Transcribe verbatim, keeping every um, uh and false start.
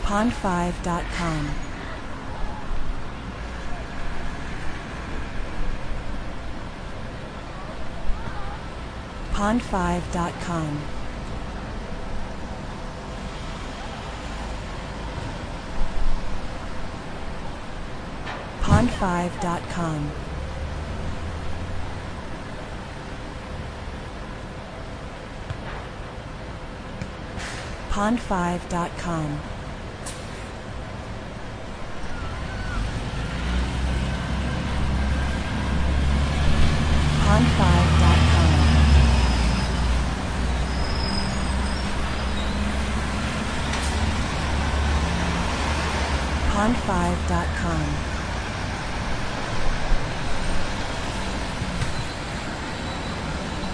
pond five dot com. pond five dot com. pond five dot com. pond five dot com. pond five dot com. pond five dot com.